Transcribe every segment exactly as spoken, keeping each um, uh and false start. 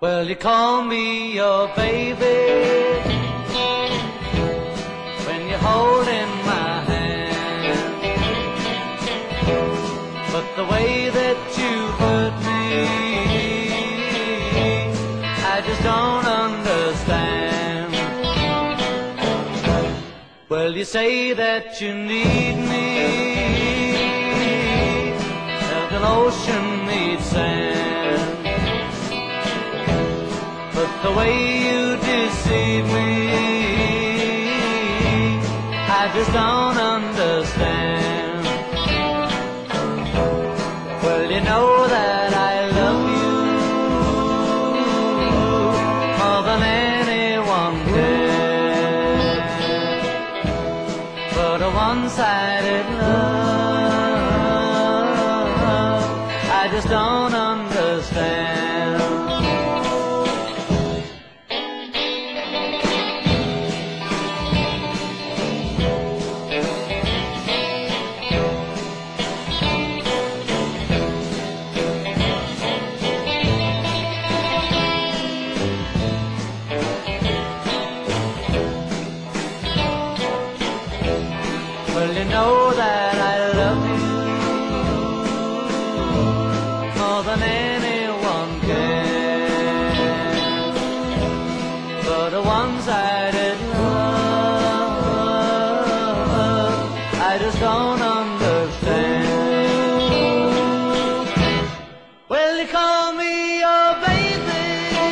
Well, you call me your baby when you're holding my hand, but the way that you hurt me, I just don't understand. Well, you say that you need me as an ocean needs sand, but the way you deceive me, I just don't understand. Well, you know that I love you more than anyone can, but a one-sided love I just don't understand. Well, you know that I love you more than anyone can, but a one-sided love I just don't understand. Well, you call me your baby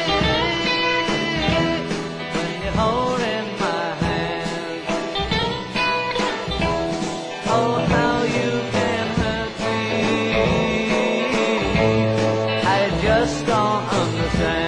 when you're holding my hand. Oh, how you can hurt me, I just don't understand.